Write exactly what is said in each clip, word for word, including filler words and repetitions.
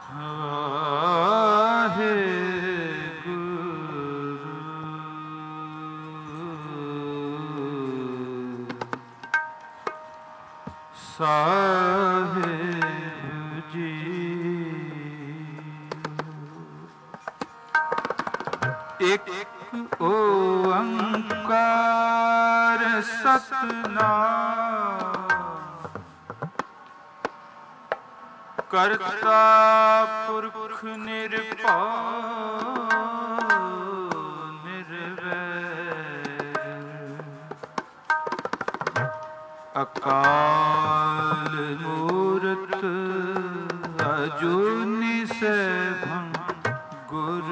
साहिब जी एक ओंकार सतनाम करता पुरख निरभव निर्वैर अकाल मूरत अजूनी सैभं गुर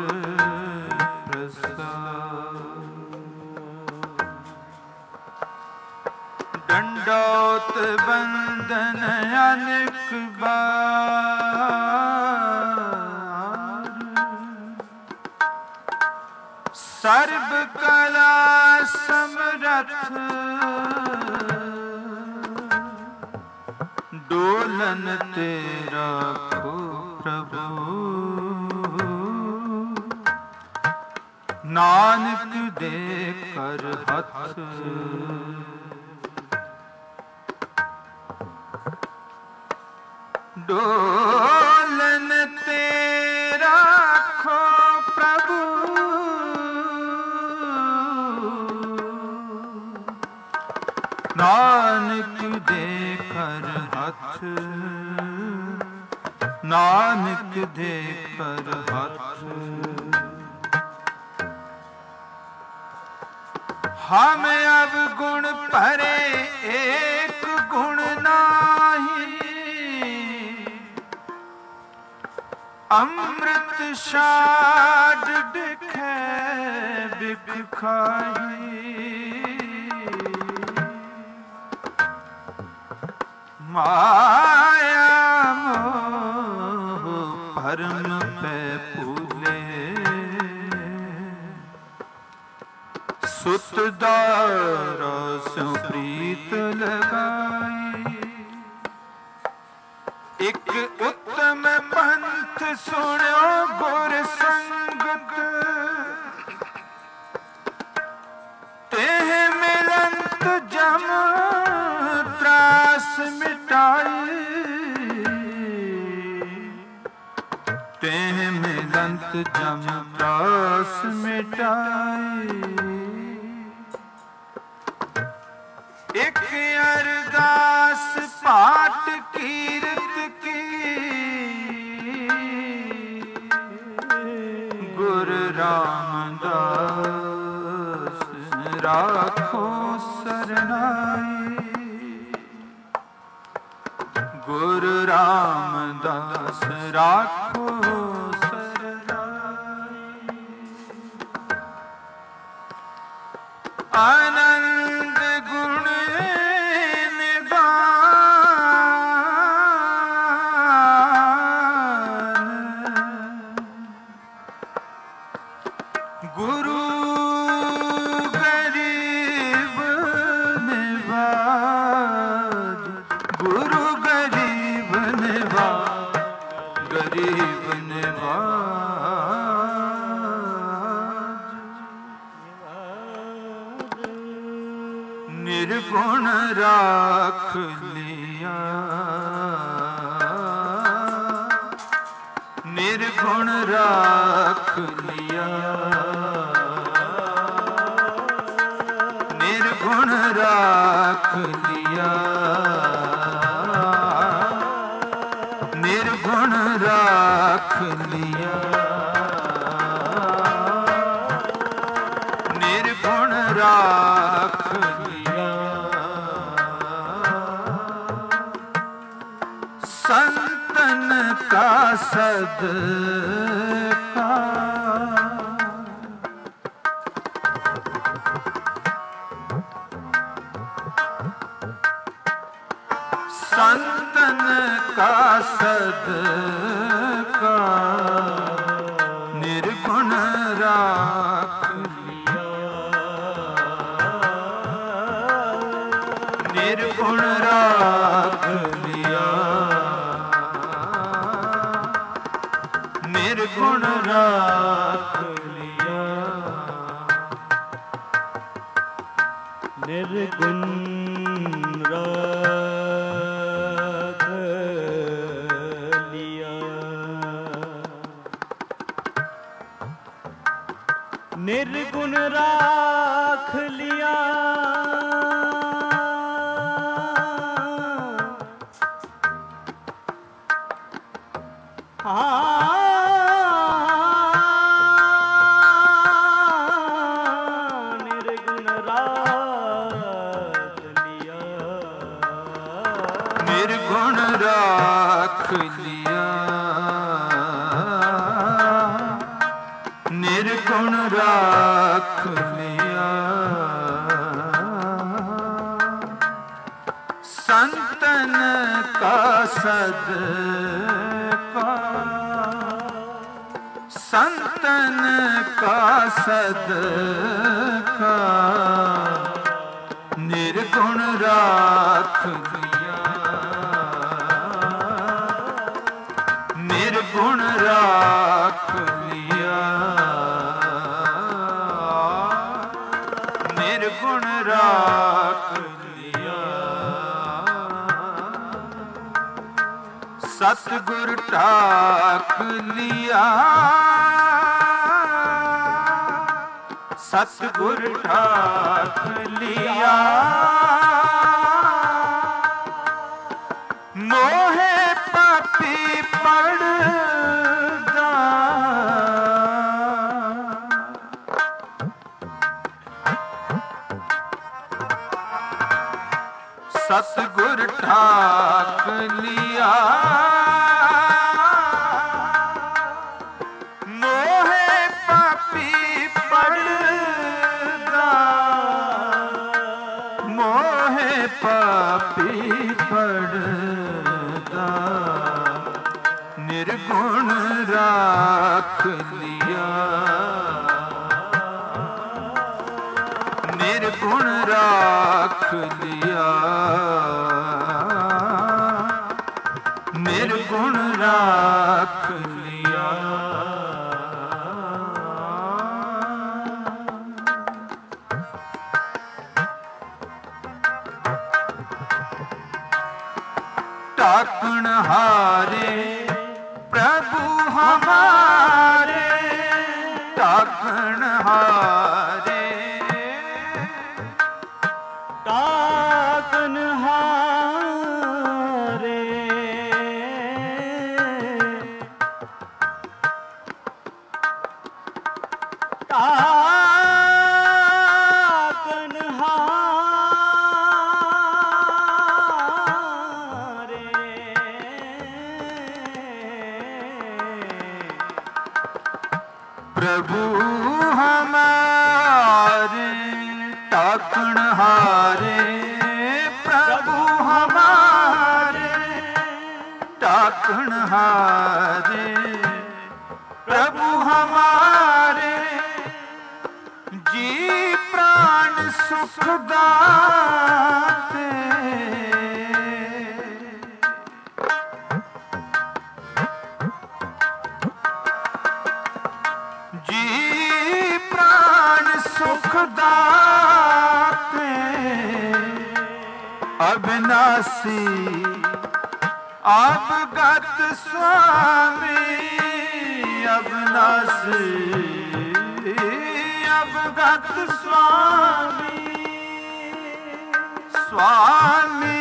दंडोत बंदन अनेक बार सर्व कला समरथ डोलन तेरा को प्रभु नानक दे कर हथ डोलन तेरा खो प्रभु नानक दे कर हथ नानक दे कर हथ हम अब गुण परे एक गुण नाही अमृत शाद दिखे बिक खाही माया मोह परम पे फूले सुत दारा सो प्रीत लगाई एक उत्तम पंथ सुनो गुर संगत तेह मिलंत जम त्रास मिटाई तेह मिलंत जम त्रास मिटाई एक अरदास पाठ कीरत की गुरु रामदास राखो सरनाई गुरु रामदास राखो सरनाई आनंद गुण गुरु गरीब निवाज गुरु गरीब निवाज गरीब निवाज निर्गुण राख लिया निर्गुण राख लिया निर्गुण राख लिया निर्गुण राख लिया निर्गुण राख लिया संतन का सदका संतन का सदका निर्गुण राख लिया निर्गुण राख लिया निर्गुण राख लिया, निर्गुण राख लिया, निर्गुण राख लिया, निर्गुण राख लिया, निर्गुण राख लिया, निर्गुण राख लिया। संतन का सदका, संतन का सदका, निर्गुण राख लिया, निर्गुण राख लिया, निर्गुण राख लिया। सतगुर ठाक लिया, सतगुर ठाक लिया, मोहे पापी पड़दा, सतगुर ठाक लिया, मोहे पापी पड़दा, मोहे पापी पड़दा, निर्गुण राख लिया, निर्गुण राख लिया, निर्गुण राख लिया। टाकण हारे प्रभु हमारे, टाकण हारे, टाकन हारे, टाकन हारे, प्रभु हमारे, टाकण हारे, प्रभु हमारे, टाकण हारे, प्रभु हमारे, जी प्राण सुख दाते, जी प्राण सुख दाते, अविनाशी आपगत स्वामी, अविनाशी आपगत स्वामी, स्वामी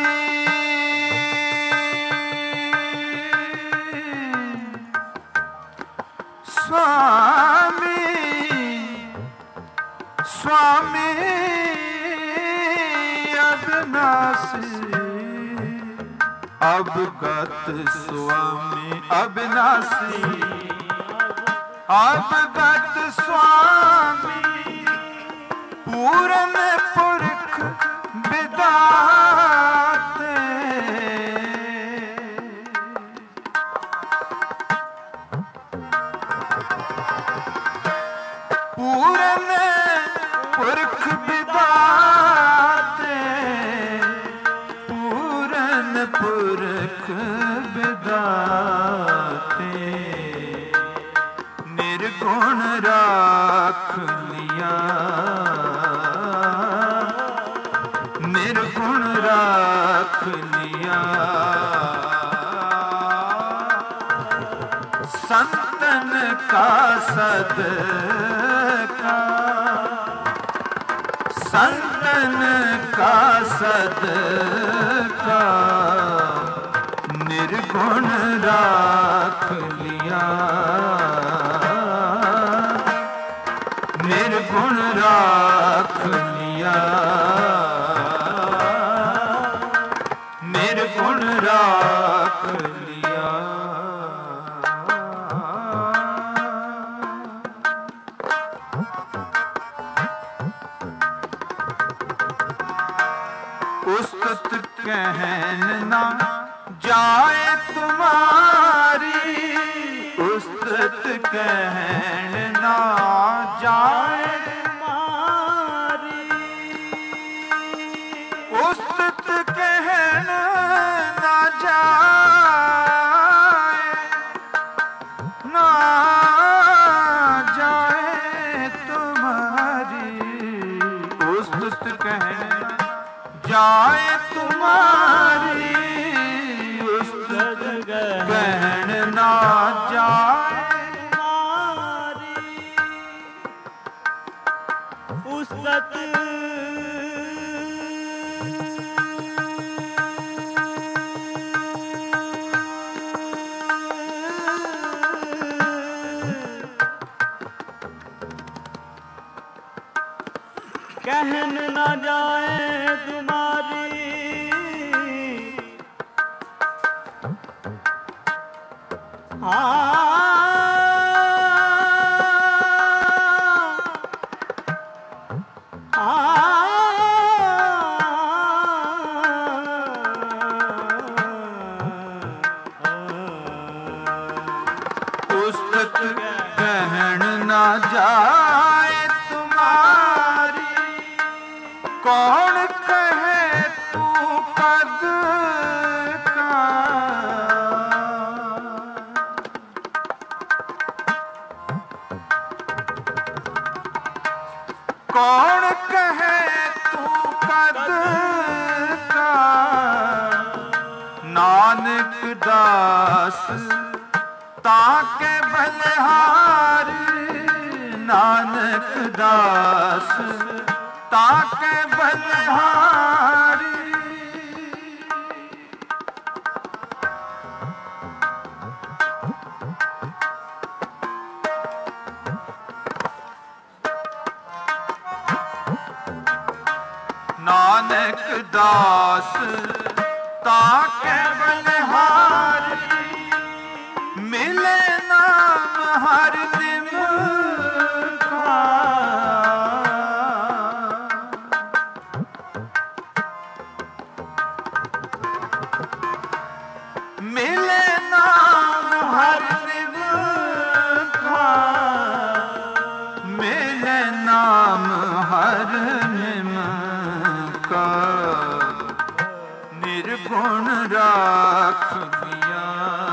स्वामी, स्वामी अविनाशी, अवगत स्वामी अविनाशी, अवगत स्वामी, पूरन पुरख विदाते, पूरन पुरख विदाते, पूरन पुरख विदाते, निर्गुण राख लिया, निर्गुण राख लिया। संतन का सदका, संतन का सदका निर्गुण राख लिया, निर्गुण राख लिया, निर्गुण राख लिया। उस्तत कहन ना जाए तुम्हारी, उस्तत कहन ना जाए तुम्हारी, उस्तत कहन ना जाए, ना जाए तुम्हारी, उस्तत कहन जाए तुम्हारी, उस्तत कहन ना जाए तुम्हारी, उस्तत कहन ना जाए तुम्हारी, हाँ उस्तत कहन ना जाए तुम्हारी, कौन कहे तू कद का, कौन कहे तू कद का, नानक दास ताके बलिहारी, नानक दास ताके बलिहारी। नानक दास ताके बलिहारी, मिले नाम हर दिन का, मिले नाम हर दिन का, मिले नाम हर निम का, निर्गुण राख लिया,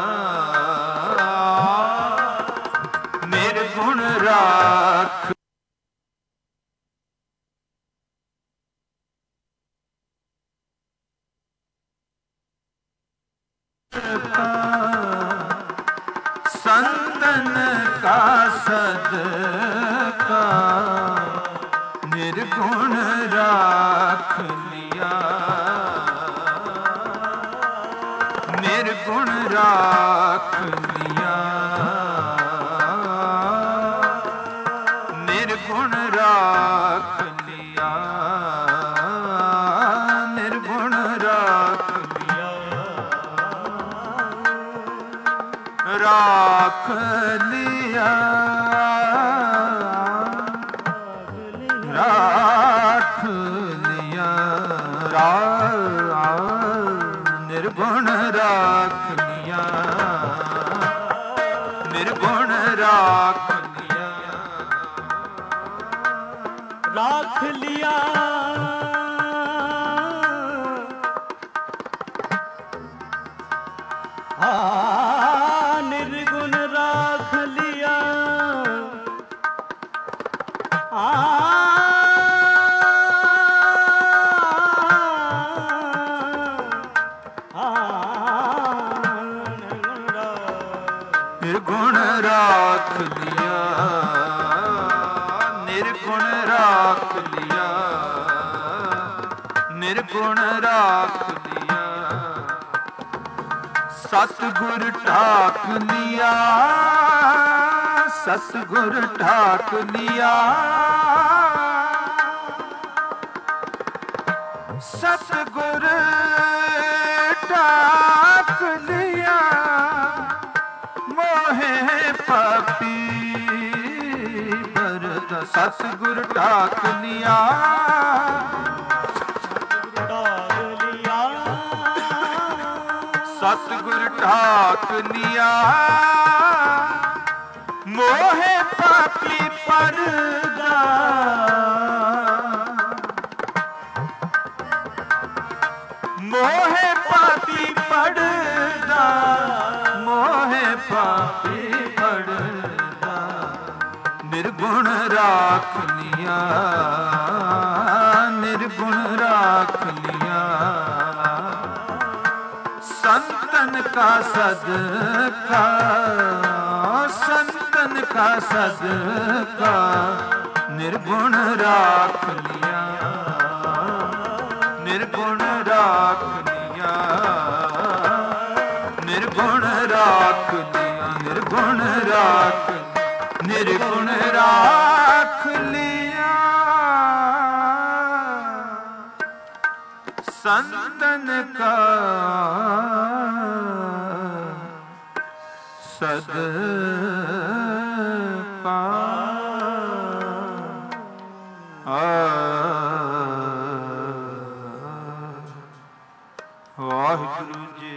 निर्गुण राख संतन का सदका निर्गुण राख लिया, निर्गुण राख लिया, निर्गुण राख लिया, निर्गुण राख लिया, राख लिया, राख लिया, निर्गुण राख लिया, निर्गुण राख लिया, राख लिया, हाँ निर्गुण राख लिया, निर्गुण राख लिया, निर्गुण राख लिया, निर्गुण राख लिया। सतगुर ठाक लिया, सतगुर ठाक लिया, सतगुर ठाक लिया। मोहे पापी भरत सतगुर ठाक लिया, सतगुर ठाक लिया। मोहे पापी परदा, मोहे पापी पड़दा, मोहे पापी पड़दा। निर्गुण राख लिया, निर्गुण राख लिया। संतन का सदका, संतन का सदका। निर्गुण राख लिया, निर्गुण राख लिया, निर्गुण राख लिया, निर्गुण राख, निर्गुण राख लिया। संतन का सदका। वाहिगुरु जी।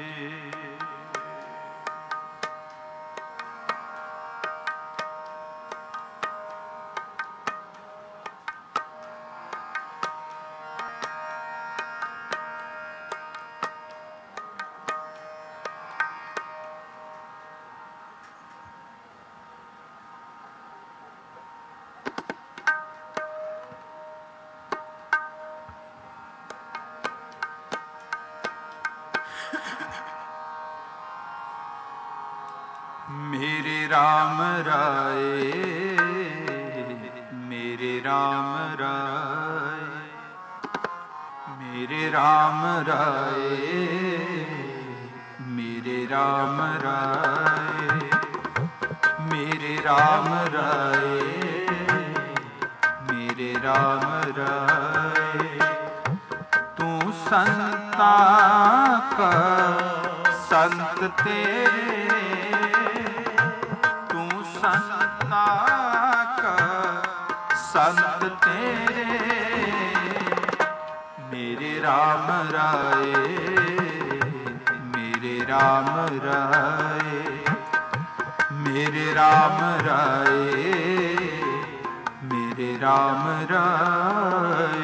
मेरे राम राय, मेरे राम राय, मेरे राम राय, मेरे राम राय, मेरे राम राय, मेरे राम राय। तू संता का संत तेरे, संता का संत तेरे। मेरे राम राय, मेरे राम राय, मेरे राम राय, मेरे राम राय।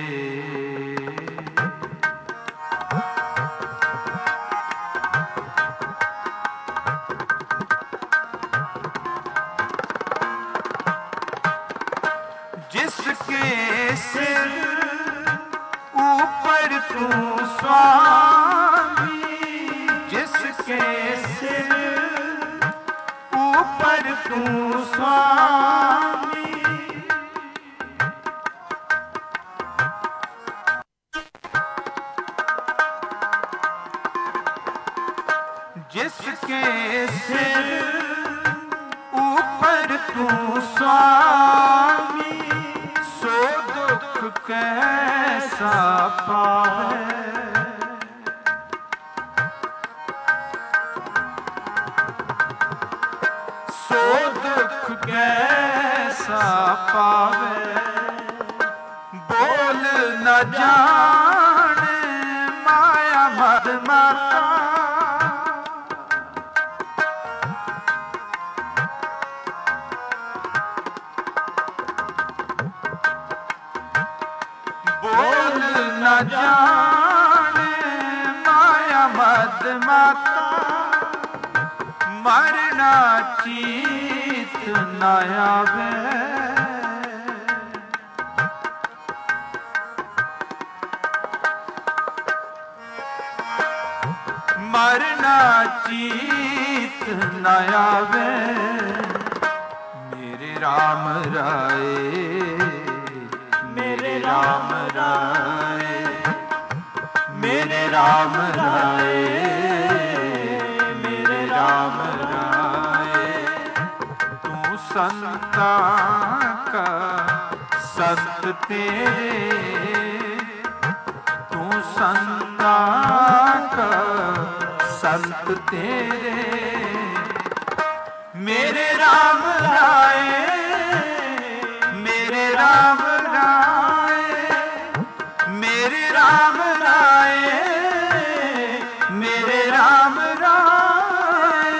जिसके सिर ऊपर तू स्वामी, जिसके सिर ऊपर तू स्वामी। जिसके सिर ऊपर तू स्वामी, सो दुख कैसा पावे। सो दुख कैसा पावे। बोल न जाने माया मद माता, न जाने माया मद माता। मरना चीत न आवे, मरना चीत न आवे मेरे राम राय मेरे राम राय मेरे राम राय मेरे राम राय तू संता का संत तेरे तू संता का संत तेरे मेरे राम राय मेरे राम राय मेरे राम राय मेरे राम राय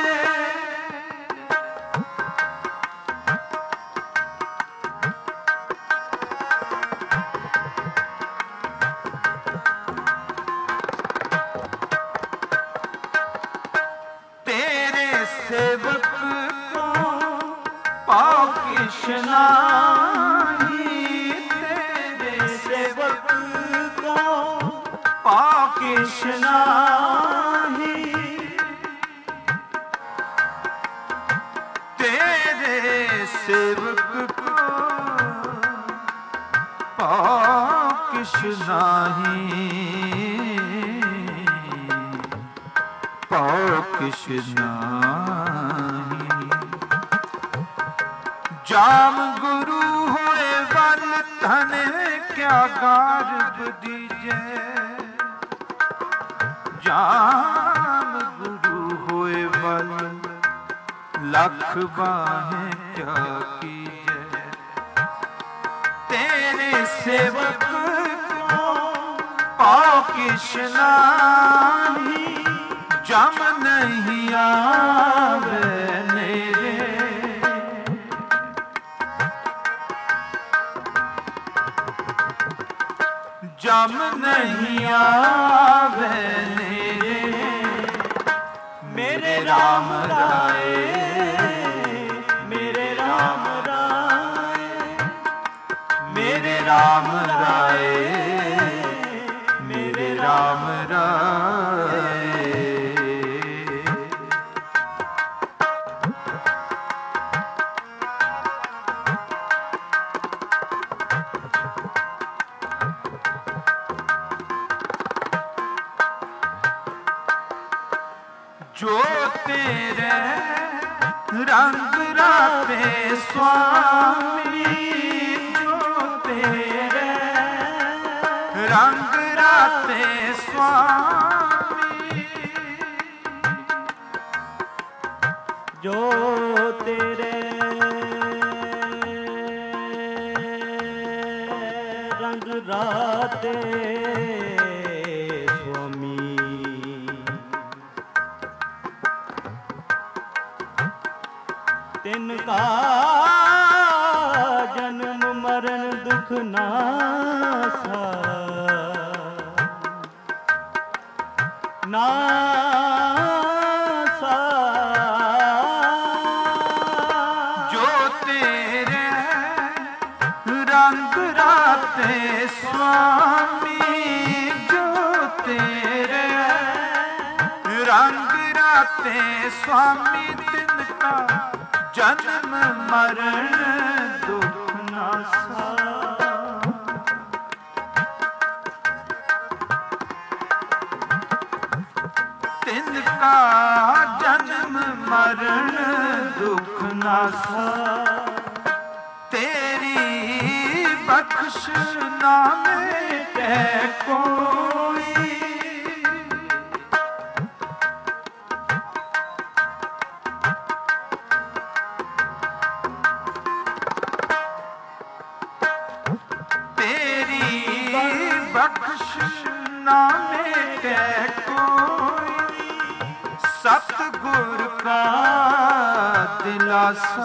तेरे सेवक को पाओ कृष्णा तेरे सेवक को पाओ कृष्णा तेरे सेवक को पाओ कृष्णा पाओ कृष्णा जाम गुरु होए बल धन क्या गारब दीजे जाम गुरु होए बल लख बाहें क्या कीजे तेरे सेवक को पाओ कृष्णा जम नहीं आवे नेरे जम नहीं आवे नेरे मेरे राम राय मेरे राम राय मेरे राम राय मेरे राम राय जो तेरे रंग राते स्वामी जो तेरे रंग राते स्वामी जो तेरे रंग राते तिनका जन्म मरण दुख नासा नासा जो तेरे रंग राते स्वामी जो तेरे रंग राते स्वामी तिनका जन्म मरण दुख नासा तिनका जन्म मरण दुख नासा तेरी बख्श नामे कै कोई बख्श नामे कै कोई सतगुर का दिलासा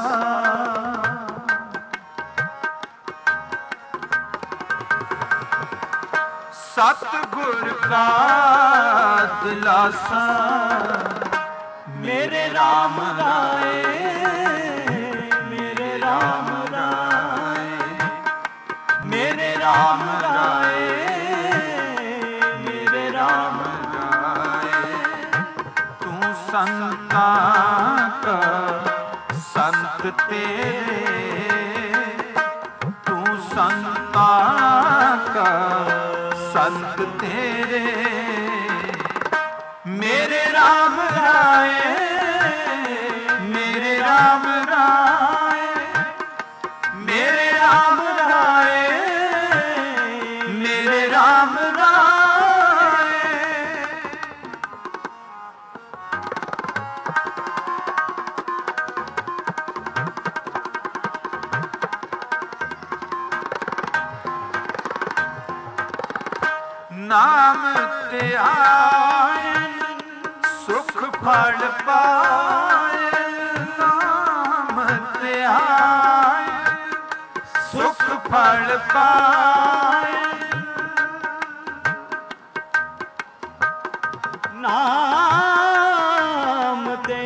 सतगुर का दिलासा मेरे राम राय मेरे राम राय मेरे राम राय मेरे राम राय तेरे, तू संता का संत तेरे। मेरे राम राय, मेरे राम राय, मेरे राम राय, मेरे राम राय। नाम ते आयन सुख फल पायन, नाम ते आयन सुख फल पायन। नाम ते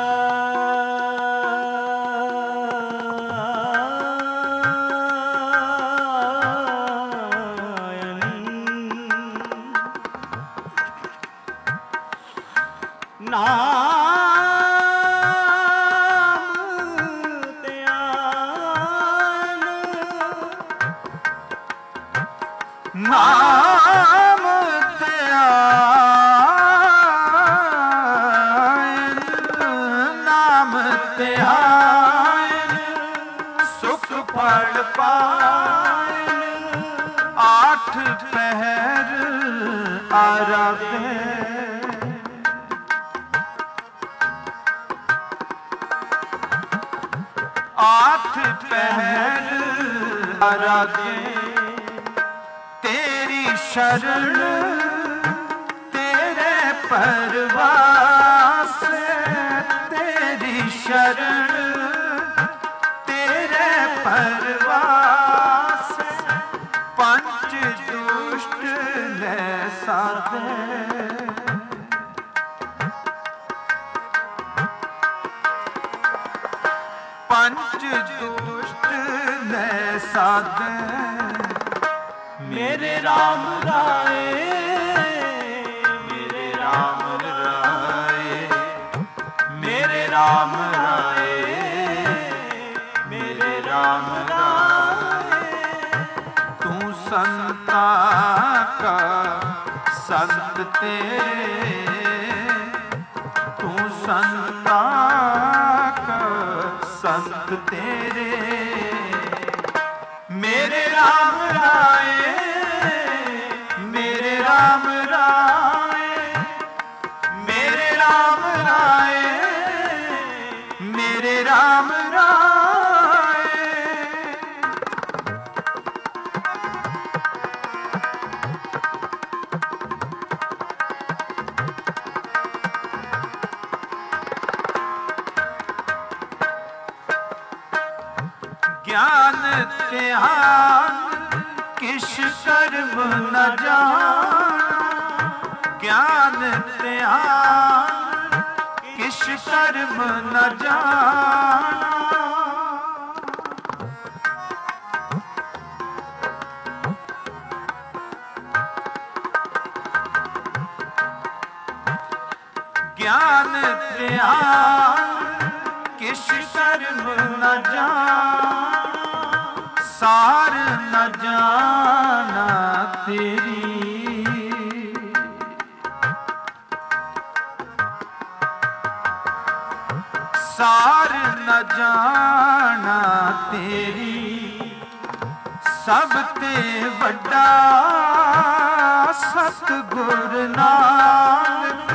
नाम ते आयन, नाम ते आयन सुख फल पायन। आठ पहर आराधे, आठ पहर आराधे। तेरी शरण तेरे परवास, तेरी शरण तेरे परवास। पंच दुष्ट ले साधे, पंच दुष्ट ले साधे। मेरे राम राय, मेरे राम राय, मेरे राम राय, मेरे राम राय। तू संता का संत तेरे, तू संता का संत तेरे। मेरे राम राय, मेरे राम राय, मेरे राम राय, मेरे राम राय। ज्ञान ध्यान किस कर्म न जाना, ज्ञान ध्यान किस कर्म न जाना। ज्ञान ध्यान किस कर्म न जाना, सार न जाना तेरी। सार न जाना तेरी, सब ते वड्डा सतगुर नानक।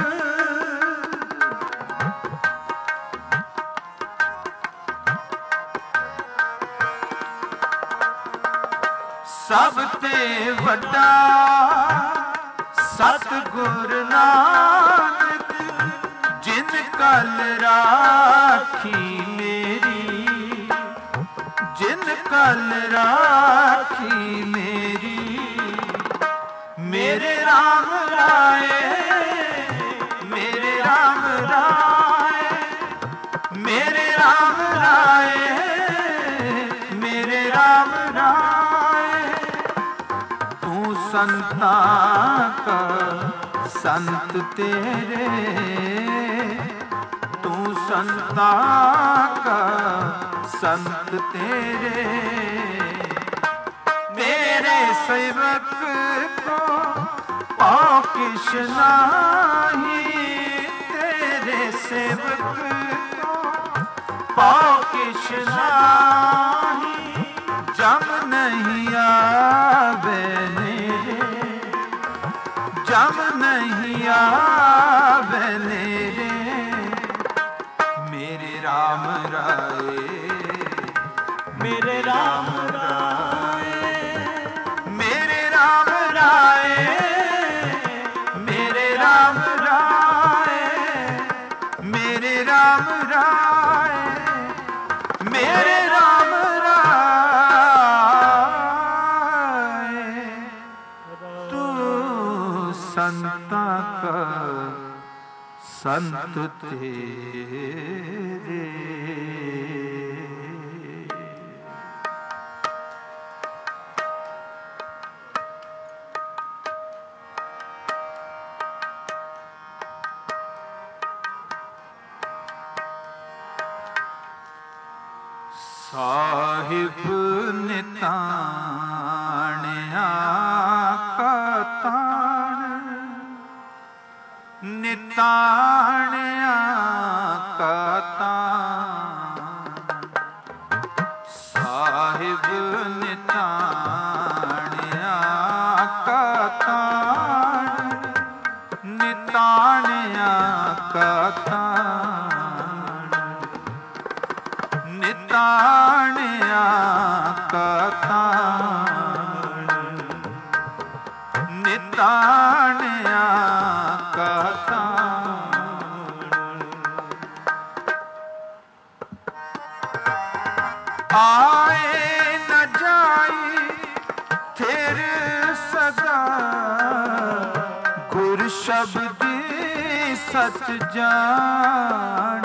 सब ते वड्डा सतगुर नानक। जिन कल राखी मेरी, जिन कल राखी मेरी। मेरे राम राय, मेरे राम राय, मेरे राम राय, मेरे राम राय। तू संता का संत तेरे, तू संता का संत तेरे, मेरे सेवक को पाओ किश नाही, तेरे सेवक को पाओ किश नाही, जम नहीं आवे नेरे, जम नहीं आवे नेरे, मेरे राम राय, मेरे राम राय, मेरे राम राय, मेरे राम राय, मेरे राम राय, मेरे राम राय, तू संता का संत तेरे। साहिब निताणिया का ताण, निताणिया का ताण, साहिब निताणिया का ताण, निताणिया का ताण, निताणिया का ताण, निताणिया का ताण, आए न जाई फिर सदा, गुर शब्द सच जान,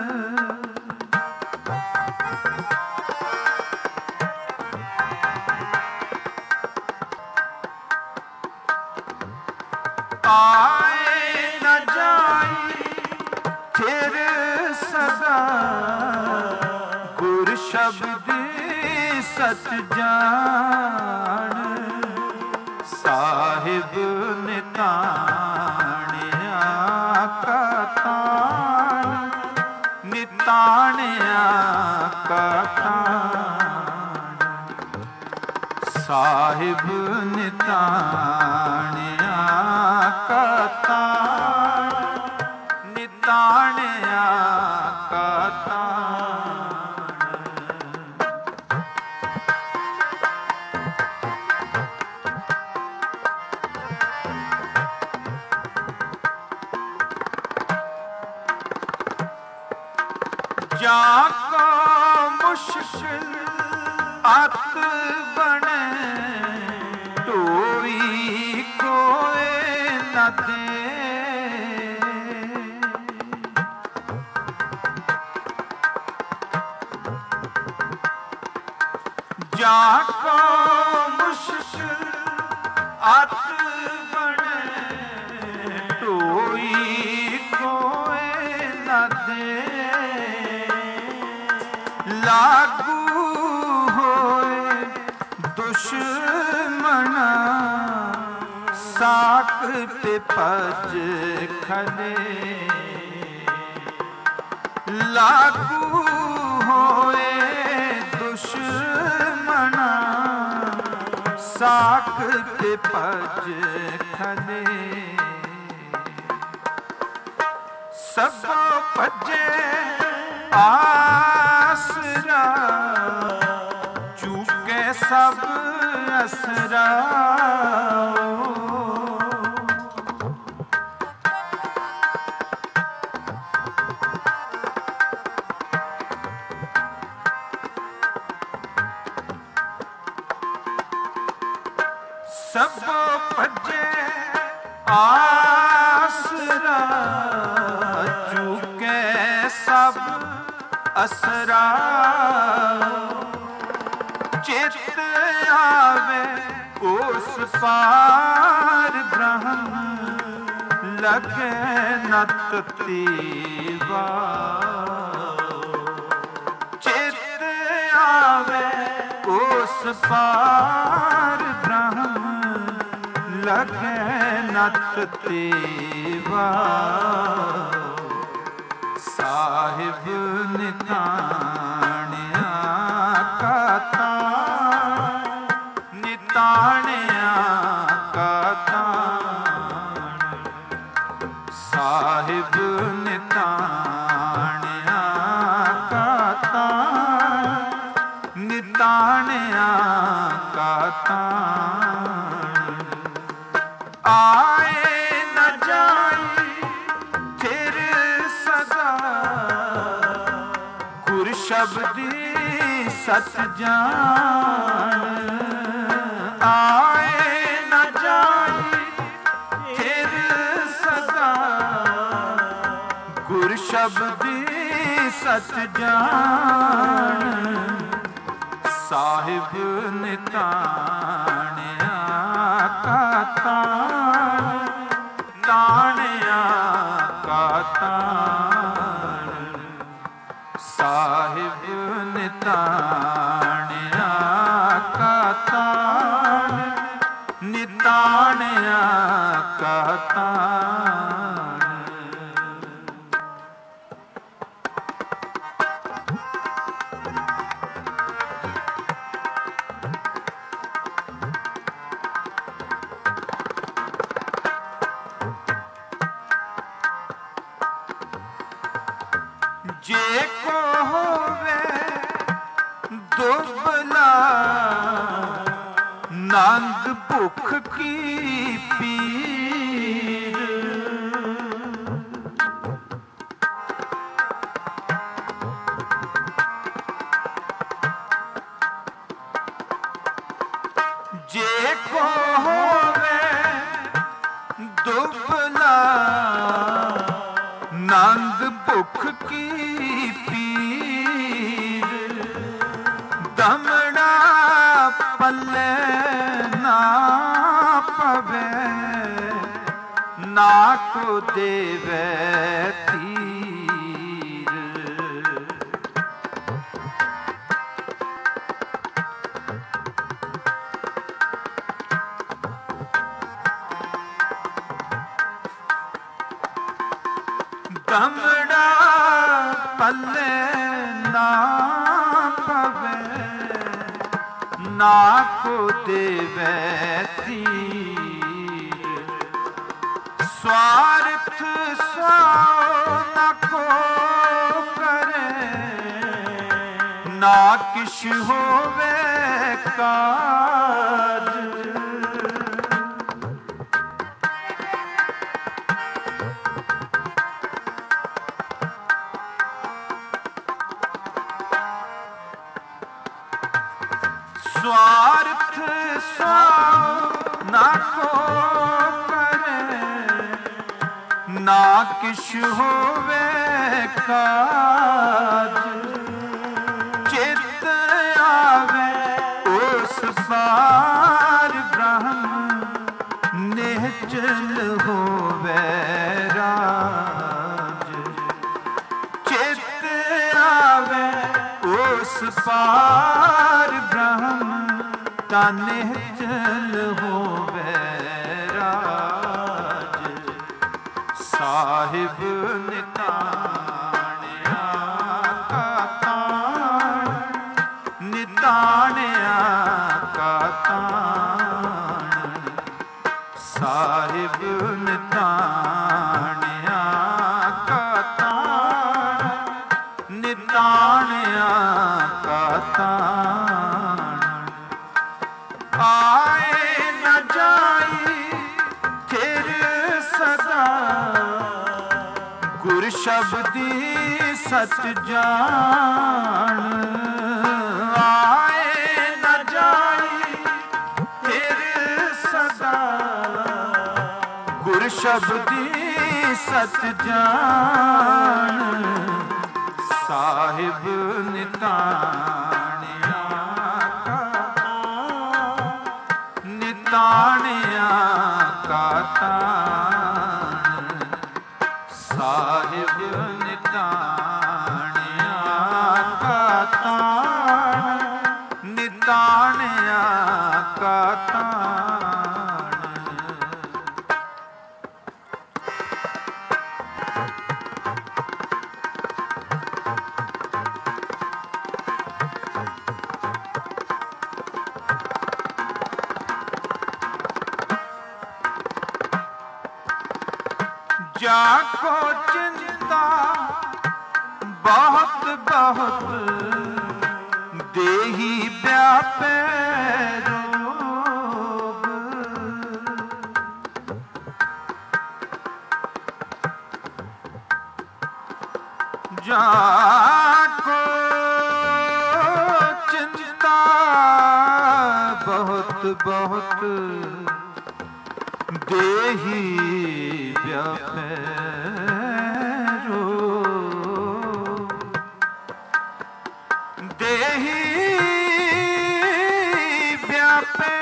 आए न जाई फिर सदा, गुर शब्द सच जान, साहिब निताणिया का ताण, निताणिया का ताण, साहिब निताणिया का ताण, निताणिया का ताण। जाको मुश्किल अत बने, टोई कोई न दे, जाको मुश्किल अत बने, टोई कोई न दे, लागू होए दुश्मना, साक ते भज खले, लागू होए दुश्मना, साक ते भज खले, सब भजे आसरा, चूके सब असरा, सब भजे आसरा, चूके सब असरा, चित आवे उस पार ब्रह्म, लगे नत तीवा, चित ਉਸ ਪਾਰ ਬ੍ਰਹਮ ਲਗੈ ਨਤ ਤੇਵਾ ਸਾਹਿਬ ਨਿਤਾਣਿਆ ਕਾ ਤਾਣ ਨਿਤਾਣਿਆ ਕਾ ਤਾਣ ਸਾਹਿਬ ਨਿਤਾਣਿਆ ਕਾ ਤਾਣ ਨਿਤਾਣਿਆ ਕਾ ਤਾਣ ਆਏ ਨ ਜਾਈ ਫਿਰ ਸਦਾ ਗੁਰ ਸ਼ਬਦੀ ਸਤ ਜਾਣ ਆਏ ਨ ਜਾਈ ਫਿਰ ਸਦਾ ਗੁਰ ਸ਼ਬਦੀ ਸਤ ਜਾਣ ਸਾਹਿਬ ਨਿਤਾਣਿਆ ਕਾ ਤਾਣ ਤਾਣਿਆ ਕਾ ਤਾਣ ਸਾਹਿਬ ਨਿਤਾਣਿਆ ਕਾ ਤਾਣ ਨਿਤਾਣਿਆ ਕਾ ਤਾਣ ਜੇ ਕੋ ਹੋਵੇ ਦੁਬਲਾ ਨੰਗ ਭੁੱਖ ਕੀ ਪੀਰ ਜੇ ਕੋ ਹੋਵੇ ਦੁਬਲਾ ਨੰਗ ਭੁੱਖ ਕੀ ਪੀਰ ਦਮੜਾ ਪੱਲੇ ਨਾ ਪਵੇ ਨਾ ਕੋ ਦੇਵੇ ਤੀਰ ਦਮੜਾ ਪੱਲੇ ਨਾ ਪਵੇ ਨਾ ਕੋ ਦੇਵੇ ਤੀਰ ਸਵਾਰਥ ਸੋ ਨ ਕੋ ਕਰੇ ਨਾ ਕਿਛ ਹੋਵੇ ਕਾਜ ਸਵਾਰਥ ਸੋ ਨਾ ਕੋ ਕਰੇ ਨਾ ਕਿਛ ਹੋਵੇ ਕਾਜ ਚਿਤ ਆਵੇ ਉਸ ਪਾਰ ਬ੍ਰਹਮ ਨਿਹਚਲ ਹੋਵੇ ਰਾਜ ਚਿਤ ਆਵੇ ਉਸ ਪਾਰ ਬ੍ਰਹਮ ਤਾਂ ਨਿਹਚਲ ਹੋਵੇ ਰਾਜ ਸਾਹਿਬ ਨਿਤਾਣਿਆ ਕਾ ਤਾਣ ਨਿਤਾਣਿਆ ਕਾ ਤਾਣ ਸਾਹਿਬ ਨਿਤਾਣਿਆ ਕਾ ਤਾਣ ਨਿਤਾਣਿਆ ਕਾ ਤਾਣ ਆਏ ਨ ਜਾਈ ਫਿਰ ਸਦਾ ਗੁਰ ਸ਼ਬਦੀ ਸਚ ਜਾਣ ਆਏ ਨ ਜਾਈ ਫਿਰ ਸਦਾ ਗੁਰ ਸ਼ਬਦੀ ਸਚ ਜਾਣ ਸਾਹਿਬ ਨਿਤਾਣਿਆ ਨਿਤਾਣਿਆ ਕਾ ਤਾਣ ਸਾਹਿਬ ਨਿਤਾਣਿਆ ਕਾ ਤਾਣ ਨਿਤਾਣਿਆ जाको चिंता बहुत बहुत देही व्यापे रोग। जाको चिंता बहुत बहुत देही व्यापे रोग। देही व्यापे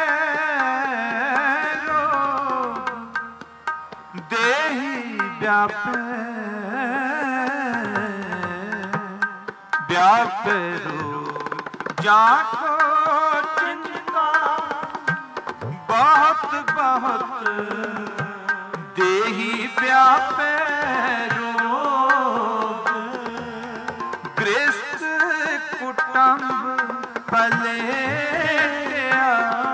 रोग। देही व्यापे व्यापे रोग। जाको चिंता बहुत बहुत देही व्यापे रोग। गृहस्थ कुटुंब पलेटिया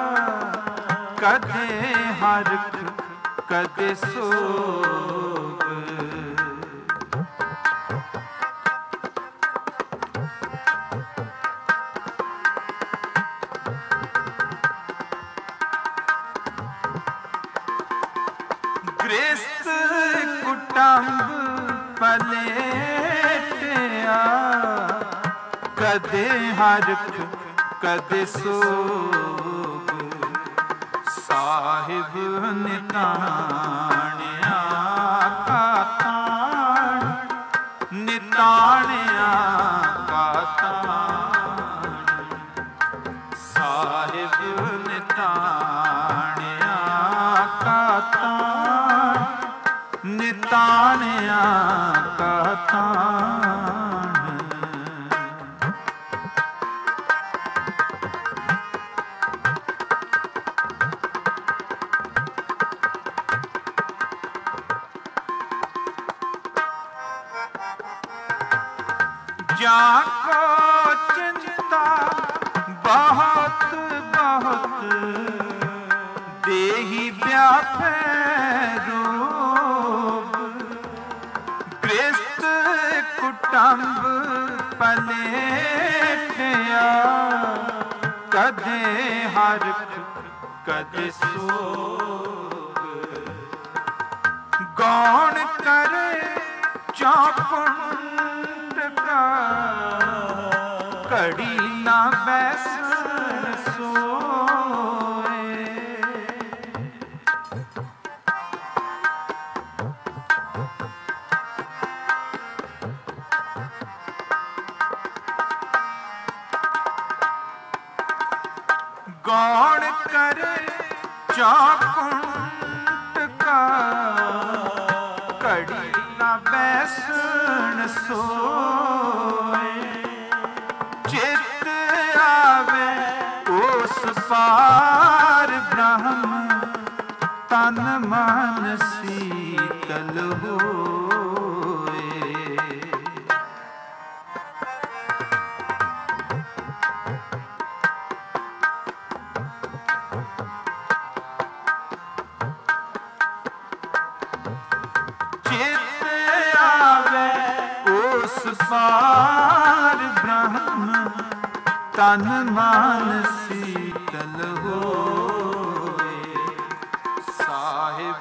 कदे हरख कदे सोग। गृहस्थ कुटुंब पलेटिया कदे हरख कदे सोग। साहिब निताणिया का ताण। निताणिया का ताण। साहिब निताणिया का ताण। निताणिया का ताण। जाको चिंता बहुत बहुत देही व्यापे रोग। गृहस्थ कुटुंब पलेटिया कदे हरख कदे सोग। गौण करे चौकुंड का कड़ी ना बैसन सोए। गौण करे चौकुंड का कड़ी ना बैसन सोए। चित आवे उस पार ब्रह्म तन मन शीतल होए। चित आवे उस पार ब्रह्म तन मन शीतल होए। साहिब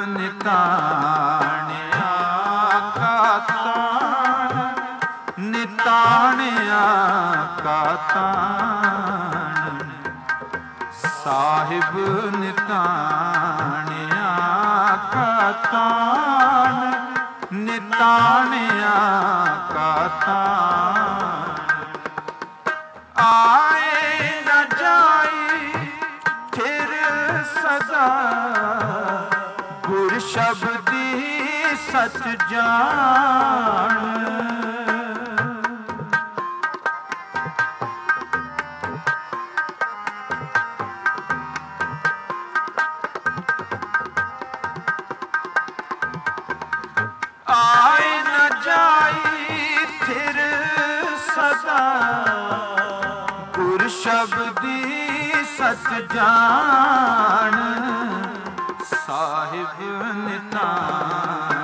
निताणिया का ताण। निताणिया का ताण। साहिब निताणिया का ताण। निताणिया का ताण। आए न जाई फिर सदा गुर शब्दी सच जान। आए न जाई फिर सदा गुर शब्दी सच जान। साहिब निताण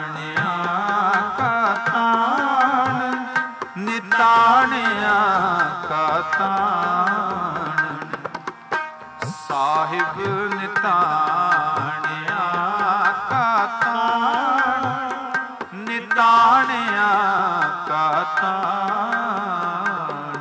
ਨਿਤਾਣਿਆ ਕਾ ਤਾਣ, ਸਾਹਿਬ ਨਿਤਾਣਿਆ ਕਾ ਤਾਣ, ਨਿਤਾਣਿਆ ਕਾ ਤਾਣ।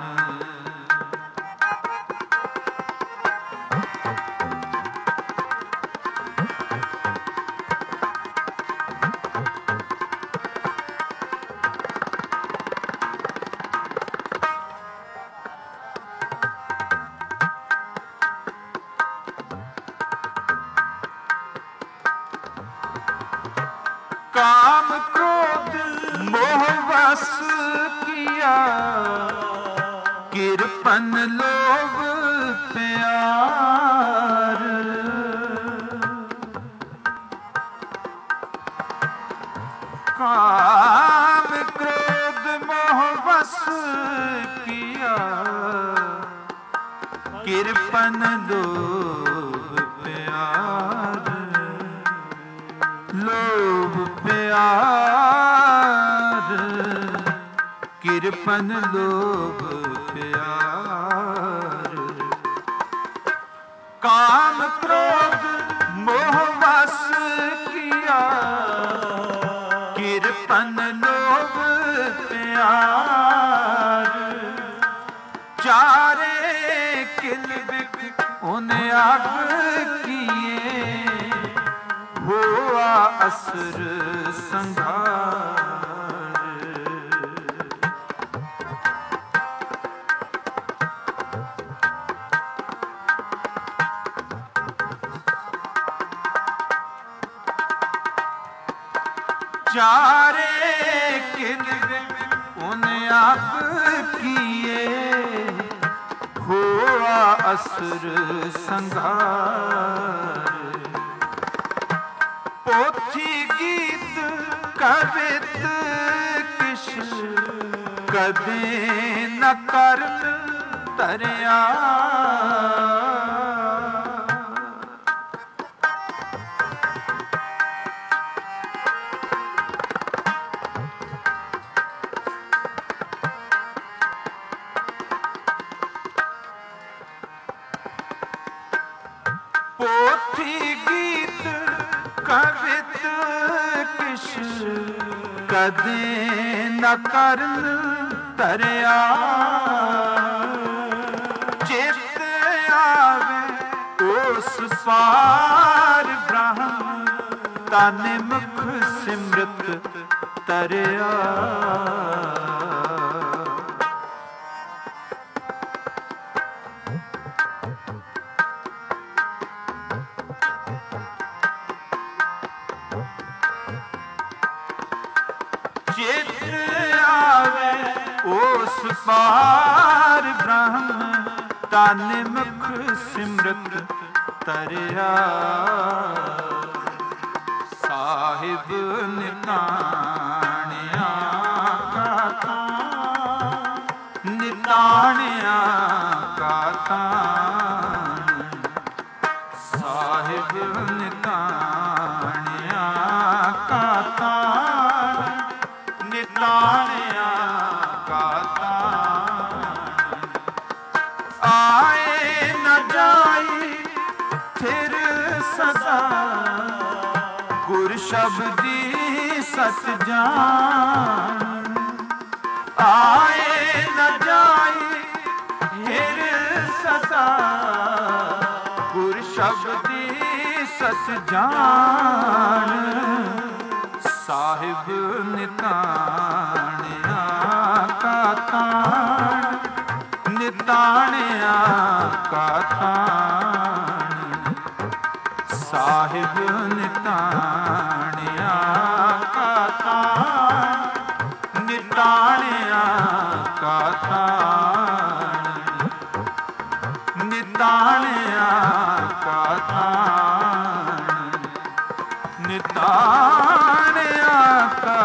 ਕਾਮ ਕ੍ਰੋਧ ਮੋਹ ਵਸ ਕੀਆ, ਕਿਰਪਨ ਲੋਭ ਪਿਆਰ। ਕਾਮ ਕ੍ਰੋਧ ਮੋਹ ਵਸ ਕੀਆ, ਕਿਰਪਨ ਲੋਭ ਪਿਆਰ। ਲੋਭ ਪਿਆਰ, ਕਿਰਪਨ ਲੋਭ ਪਿਆਰ। ਕਾਮ ਕ੍ਰੋਧ ਮੋਹ ਵਸ ਕੀਆ, ਕਿਰਪਨ ਲੋਭ ਪਿਆਰ। ਚਾਰੇ ਕਿਲ ਬਿਕ ਉਹਨੇ ਆਗ ਕੀਏ, ਹੋਆ ਅਸਰ ਸੰਘਾਰ। ਚਾਰੇ ਕਿਲ ਉਹਨੇ ਆਪ ਕੀਏ, ਹੋਆ ਅਸਰ ਸੰਘਾਰ। ਪੋਥੀ ਗੀਤ ਕਵਿਤ ਕਿਛ, ਕਦੇ ਨ ਕਰਨ ਧਰਿਆ। ਪੋਥੀ ਗੀਤ ਕਵਿਤ ਕਿਛ, ਕਦੇ ਨ ਕਰਨ ਧਰਿਆ। ਚਿਤ ਆਵੇ ਉਸ ਪਾਰ ਬ੍ਰਹਮ, ਤਨ ਮੁਖ ਸਿਮਰਤ ਤਰਿਆ। ਚਿਤ ਆਵੇ ਉਸ ਪਾਰ ਬ੍ਰਹਮ, ਤਨ ਮੁਖ ਸਿਮਰਤ ਤਰਿਆ। ਸਾਹਿਬ ਨਿਤਾਣਿਆ ਕਾ ਤਾਣ, ਨਿਤਾਣਿਆ ਕਾ ਤਾਣ। ਸਾਹਿਬ ਨਿਤਾਣਿਆ ਕਾ ਤਾਣ, ਨਿਤਾਣਿਆ ਕਾ ਤਾਣ। ਆਏ ਨ ਜਾਈ ਫਿਰ ਸਦਾ, ਗੁਰ ਸ਼ਬਦੀ ਸਚ ਜਾਣ। ਆਏ ਨ ਜਾਈ ਫਿਰ ਸਦਾ, ਗੁਰ ਸ਼ਬਦੀ ਸਚ ਜਾਣ। ਸਾਹਿਬ ਨਿਤਾਣਿਆ ਕਾ ਤਾਣ, ਨਿਤਾਣਿਆ ਕਾ ਤਾਣ। ਸਾਹਿਬ ਨਿਤਾਣਿਆ ਕਾ ਤਾਣ, ਨਿਤਾਣਿਆ ਕਾ ਤਾਣ। ਨਿਤਾਣਿਆ ਕਾ ਤਾਣ, ਨਿਤਾਣਿਆ ਕਾ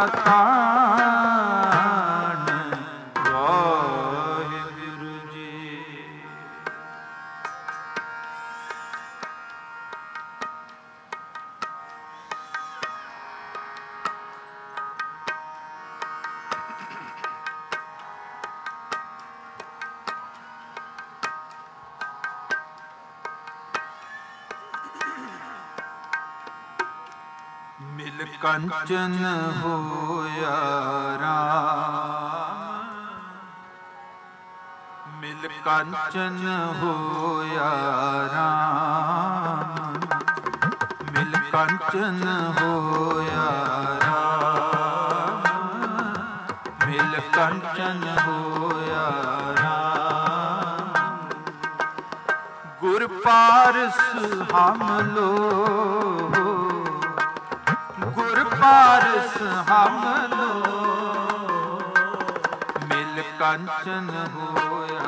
ਤਾਣ। ਵਾਹਿਗੁਰੂ ਜੀ। ਮਿਲ ਕੰਚਨ ਹੋਇਆ ਰਾਮ, ਮਿਲ ਕੰਚਨ ਹੋਇਆ ਰਾਮ, ਮਿਲ ਕੰਚਨ ਹੋਇਆ ਰਾਮ, ਮਿਲ ਕੰਚਨ ਹੋਇਆ ਰਾਮ। ਗੁਰ ਪਾਰਸ ਹਮ ਲੋ, ਗੁਰ ਪਾਰਸ ਹਮ ਲੋ, ਮਿਲ ਕੰਚਨ ਹੋਇਆ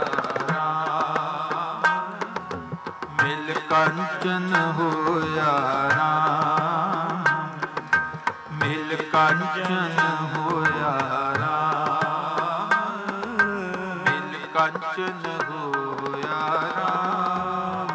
ਰਾਮ, ਮਿਲ ਕੰਚਨ ਹੋਇਆ ਰਾਮ, ਮਿਲ ਕੰਚਨ ਹੋਇਆ ਰਾਮ, ਮਿਲ ਕੰਚਨ ਹੋਇਆ ਰਾਮ।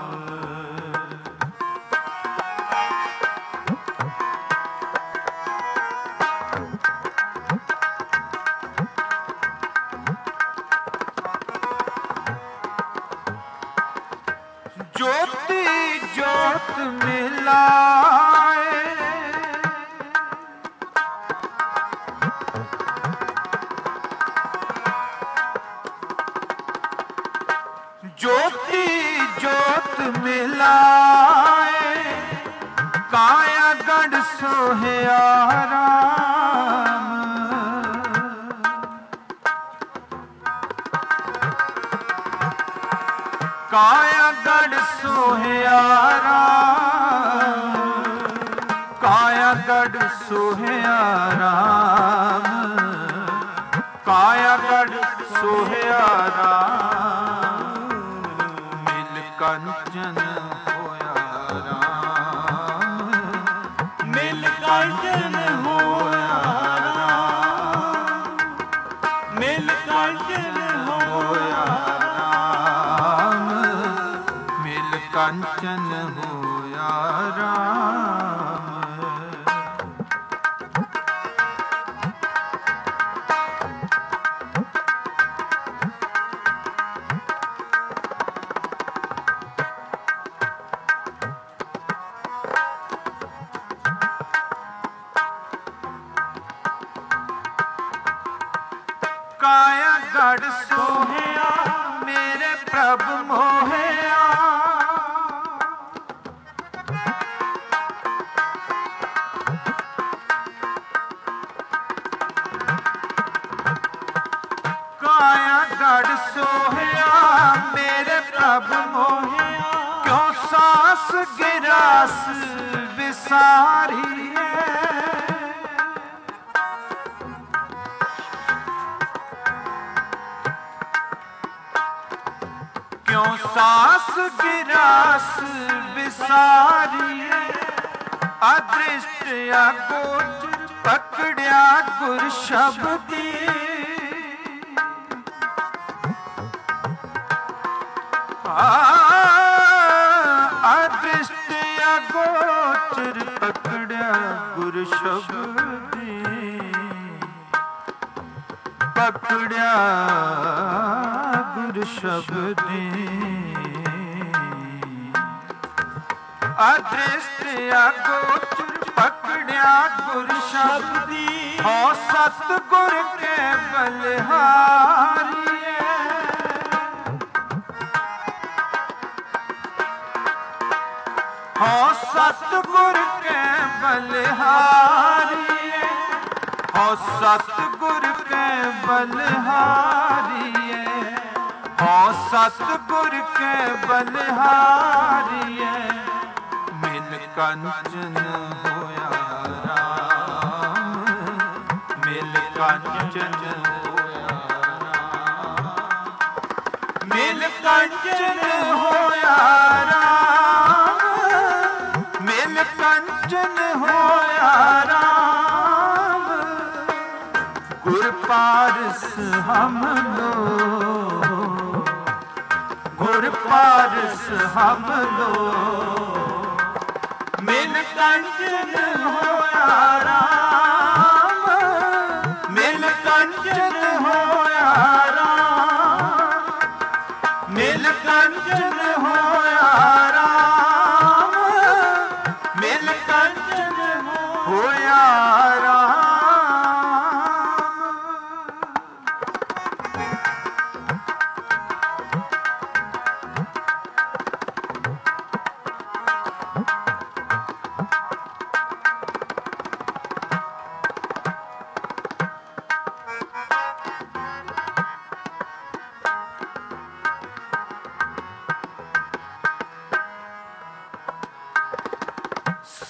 ज्योति ज्योत मिलाए, ज्योति ज्योत मिलाए, काया गढ़ सोहया राम, काया गढ़ सोहया राम, काया गढ़ सोहया राम, काया गढ़ सोहया राम, मिल कंचन होया राम, मिल कंचन होया राम, मिल कंचन होया राम, मिल कंचन होया राम। काया गढ़ सोहया मेरे प्रभ मोहया, काया गढ़ सोहया मेरे प्रभ मोहया, क्यों सास गिरास विसारी है, क्यों सास गिरास विसारी, अदृष्ट अगोचर पकड़िया गुर शब्दी, अदृष्ट अगोचर पकड़िया गुर शब्दी, पकड़िया गुर शब्दी, अदृष्ट अगोचर पकड़िया गुर शब्दी, हो सतगुर के बलिहारिए, हो सतगुर के बलिहारिए, हो सतगुर के बलिहारिए, हो सतगुर के बलिहारिए, मिल कंचन होया राम, मिल कंचन होया राम, मिल कंचन होया राम, मिल कंचन होया राम। गुर पारस हम लो, गुर पारस हम लो, मिल कंचन होया राम, मिल कंचन होया राम, मिल कंचन होया राम, मिल कंचन होया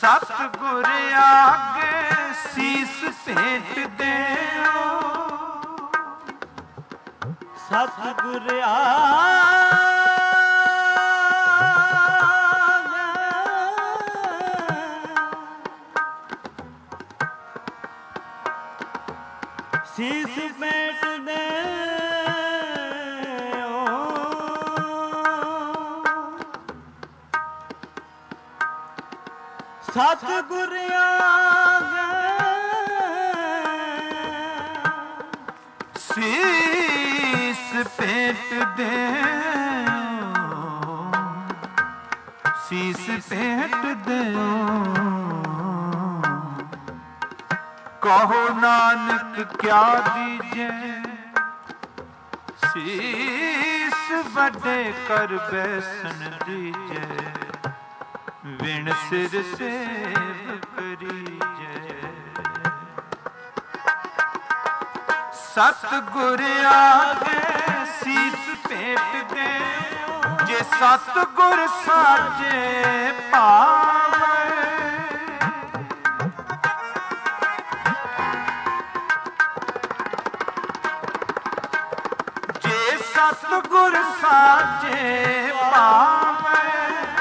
ਸਤਿਗੁਰ ਆਗੇ ਸੀਸ ਭੇਟ ਦੇਓ, ਸਤਿਗੁਰ ਆਗੇ ਸੀਸ ਭੇਟ ਦੇਓ, ਸਤਿਗੁਰ ਆਗੇ ਸੀਸ ਭੇਟ ਦੇਓ, ਸੀਸ ਭੇਟ ਦੇਓ। ਕਹੋ ਨਾਨਕ ਕਿਆ ਦੀਜੈ, ਸੀਸ ਵੱਡੇ ਕਰ ਬੈਸਣ ਦੀਜੈ, ਵਿਣ ਸਿਰ ਸੇਵ ਕਰੀਜੈ। ਸਤਿਗੁਰ ਆਗੇ ਸੀਸ ਭੇਟ ਦੇਓ, ਜੇ ਸਤਿਗੁਰ ਸਾਜੇ ਪਾਵੈ, ਜੇ ਸਤਿਗੁਰ ਸਾਜੇ ਪਾਵੈ,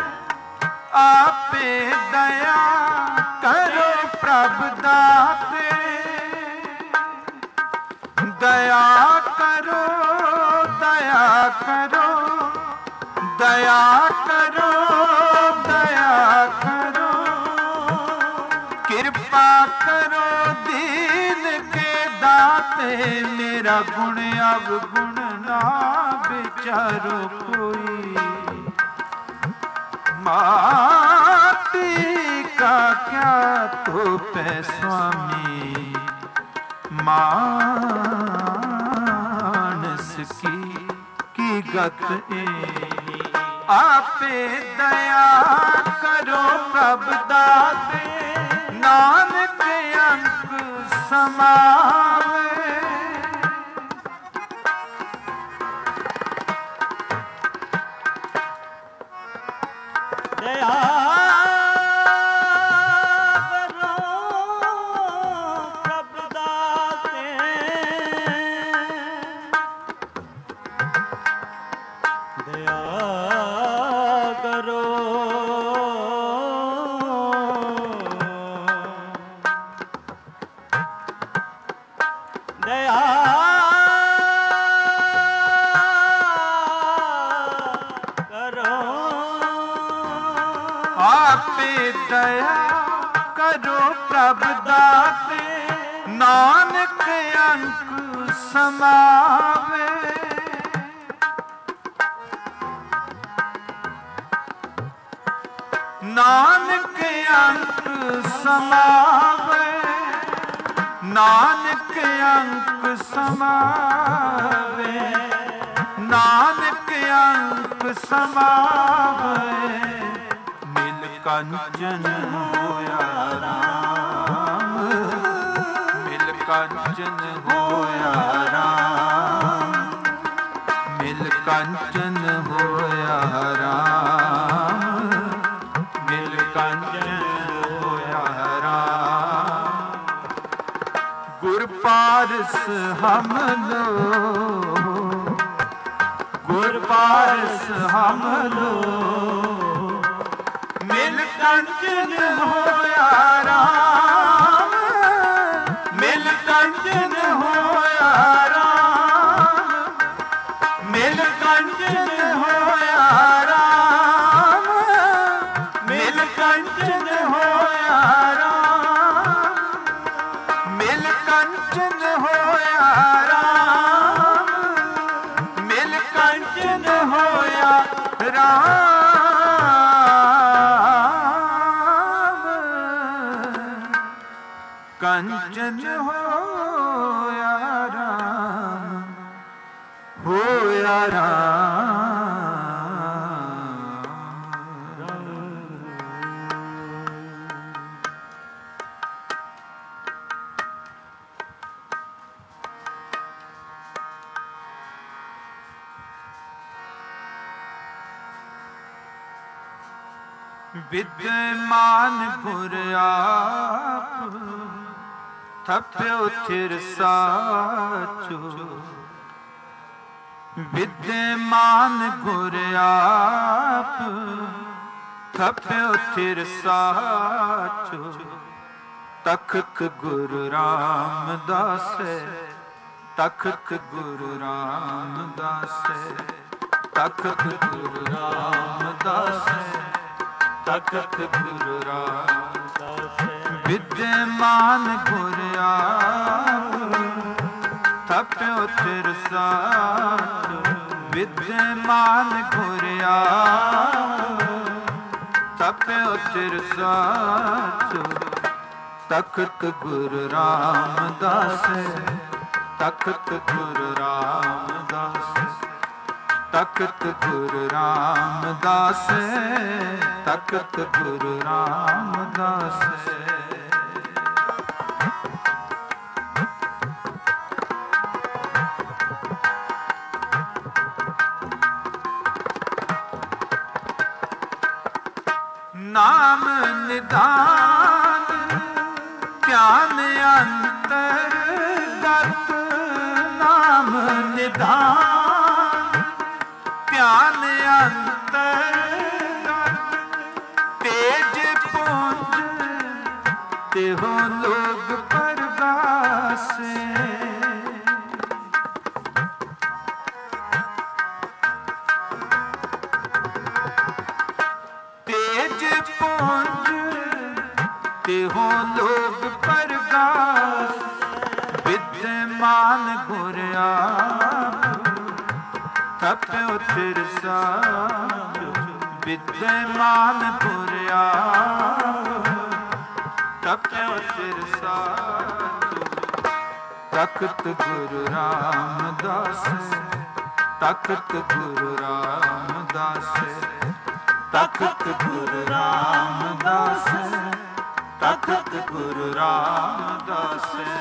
ਆਪੇ ਦਇਆ ਕਰੋ ਪ੍ਰਭ ਦਾਤੇ, ਦਇਆ ਕਰੋ ਦਇਆ ਕਰੋ ਦਇਆ ਕਰੋ ਦਇਆ ਕਰੋ, ਕਿਰਪਾ ਕਰੋ ਦੀਨ ਕੇ ਦਾਤੇ, ਮੇਰਾ ਗੁਣ ਅਵਗੁਣ ਨਾ ਵਿਚਾਰੋ ਕੋਈ, माटी का क्या तो पै स्वामी, मानस की की गत ए, आपे दया करो प्रभ दाते, नानक अंक समावे। दया करो प्रभ दाते, दया करो दया आपे दया करो प्रभ दाते, नानक अंक समावे। नानक अंक समावे, नानक अंक समावे, नानक अंक समावे। मिल कंचन होया राम, मिल कंचन होया राम, मिल कंचन होया राम, मिल कंचन होया राम। गुर पारस हम लो, गुर पारस हम लो, मिल कंचन होया राम, मिल कंचन होया राम, मिल कंचन होया राम, मिल कंचन होया राम, मिल कंचन होया राम, मिल कंचन होया राम। कंचन होया राम, होया राम। ਵਿਦਿਆਮਾਨ ਗੁਰ ਆਪ ਥਪਿਓ ਥਿਰ ਸਾਚੋ। ਵਿਦਿਆਮਾਨ ਗੁਰ ਆਪ ਥਪਿਓ ਥਿਰ ਸਾਚੋ। ਤਖਤ ਗੁਰੂ ਰਾਮਦਾਸੈ ਤਖਤ ਗੁਰੂ ਰਾਮਦਾਸੈ ਤਖਤ ਗੁਰੂ ਰਾਮਦਾਸੈ ਤਖਤ ਗੁਰੂ ਰਾਮਦਾਸੈ। ਵਿਦਿਆਮਾਨ ਗੁਰ ਆਪ ਥਪਿਓ ਥਿਰ ਸਾਚੋ। ਵਿਦਿਆਮਾਨ ਗੁਰ ਆਪ ਥਪਿਓ ਥਿਰ ਸਾਚੋ। ਤਖਤ ਗੁਰੂ ਰਾਮਦਾਸੈ ਤਖਤ ਗੁਰੂ ਰਾਮਦਾਸੈ ਤਖਤ ਗੁਰੂ ਰਾਮਦਾਸੈ ਤਖਤ ਗੁਰੂ ਰਾਮਦਾਸੈ। ਨਾਮ ਨਿਧਾਨ ਧਿਆਨ ਅੰਤਰ ਗਤ। ਨਾਮ ਨਿਧਾਨ ਧਿਆਨ ਅੰਤਰ ਗਤ। ਤੇਜ ਪੁੰਜ ਤਿਹੋ ਲੋਗ ਪਰਗਾਸੇ। ਤੇਜ ਪੁੰਜ ਤਿਹੋ ਲੋਗ ਪਰਗਾਸ। ਵਿਦਿਆਮਾਨ ਗੁਰ ਆਪ ਥਪਿਓ ਥਿਰ ਸਾਚੋ। ਵਿਦਿਆਮਾਨ ਗੁਰ ਆਪ ਥਪਿਓ ਥਿਰ ਸਾਚੋ। ਤਖਤ ਗੁਰੂ ਰਾਮਦਾਸੈ ਤਖਤ ਗੁਰੂ ਰਾਮਦਾਸੈ ਤਖਤ ਗੁਰੂ ਰਾਮਦਾਸੈ ਤਖਤ ਗੁਰੂ ਰਾਮਦਾਸੈ।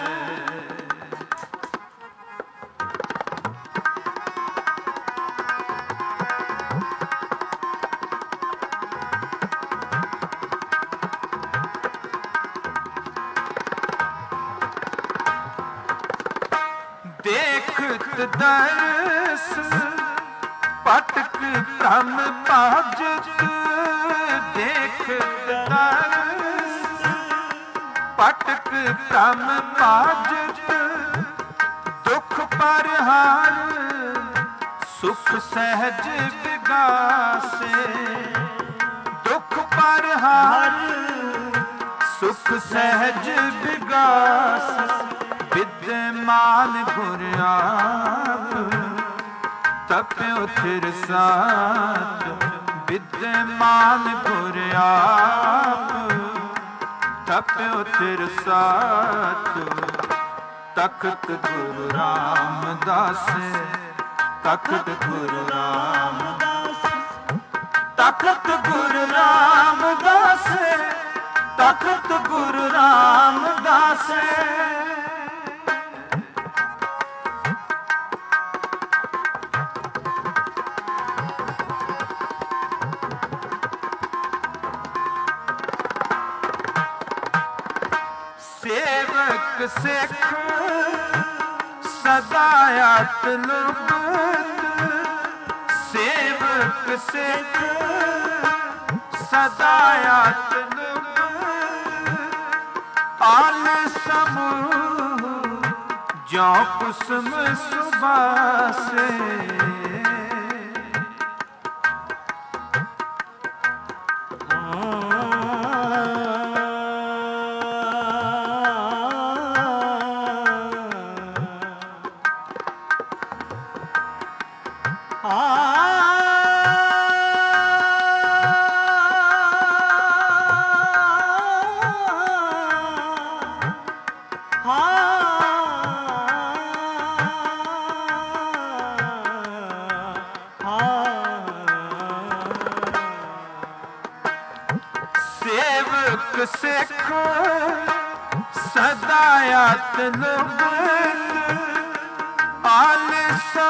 ਦੇਖਤ ਦਰਸ ਪਟਕ ਭ੍ਰਮ ਭਾਜਤ। ਦੇਖਤ ਦਰਸ ਪਟਕ ਭ੍ਰਮ ਭਾਜਤ। ਦੁਖ ਪਰਹਾਰ ਸੁਖ ਸਹਿਜ ਵਿਗਾਸੇ। ਦੁਖ ਪਰਹਾਰ ਸੁਖ ਸਹਿਜ ਵਿਗਾਸ। ਵਿਦਿਆਮਾਨ ਗੁਰ ਆਪ ਤਪਿਓ ਥਿਰ ਸਾਚੋ। ਵਿਦਿਆਮਾਨ ਗੁਰ ਆਪ ਤਪਿਓ ਥਿਰ ਸਾਚੋ। ਤਖਤ ਗੁਰੂ ਰਾਮਦਾਸੈ ਤਖਤ ਗੁਰੂ ਰਾਮਦਾਸੈ ਤਖਤ ਗੁਰੂ ਰਾਮਦਾਸੈ ਤਖਤ ਗੁਰੂ ਰਾਮਦਾਸੈ। ਸੇਵਕ ਸਿੱਖ ਸਦਾ ਅਤ ਲੁਭਤ। ਸੇਵਕ ਸਿੱਖ ਸਦਾ ਅਤ ਲੁਭਤ। ਆਲ ਸਮੂਹ ਜੋ ਕੁਸਮ ਸੁਬਾਸੇ। ਸੇਵਕ ਸਿੱਖ ਸਦਾ ਅਤ ਲੁਭਤ। ਆਲ